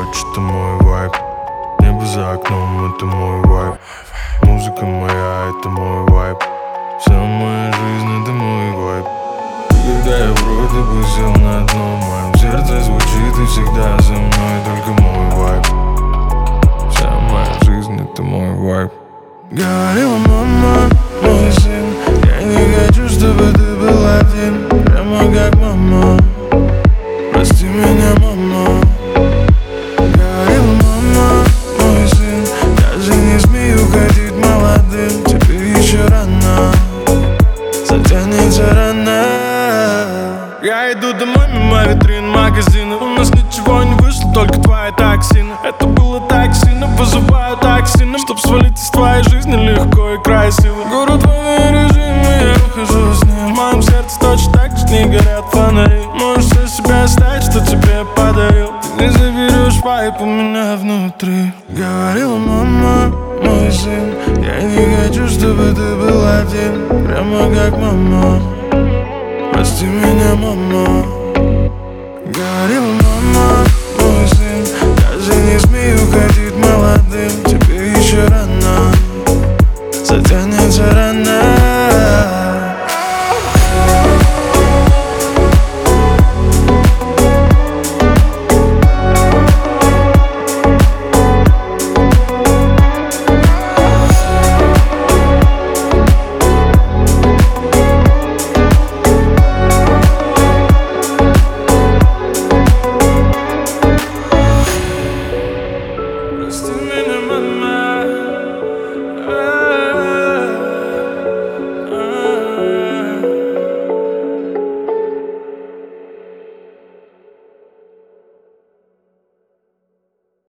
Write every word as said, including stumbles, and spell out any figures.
ночь, это мой вайб. Небо за окном, это мой вайб. Музыка моя, это мой вайб. Вся моя жизнь, это мой вайб. Когда я вроде бы сел на дно, в моем сердце звучит и всегда за мной только мой вайб. Вся моя жизнь, это мой вайб. Говорила мама, мой сын, я не хочу, чтобы ты был один. Прямо как мама, прости меня, мама. Говорила мама, мой сын, даже не смей уходить молодым. Тебе еще рано, затянется рано. Я иду домой мимо витрин магазина. У нас ничего не вышло, только твои токсины. Это было так сильно, вызываю токсины, чтоб свалить из твоей жизни легко и красиво. Город в авиарежиме, я ухожу с ним. В моем сердце точно так же не горят фонари. Можешь все себя оставить, что тебе подарил. Ты не заберешь вайп у меня внутри. Говорила мама, мой сын, я не хочу, чтобы ты был один. Прямо как мама, прости меня, мама. Говорила мама, мой сын, даже не смей уходить молодым.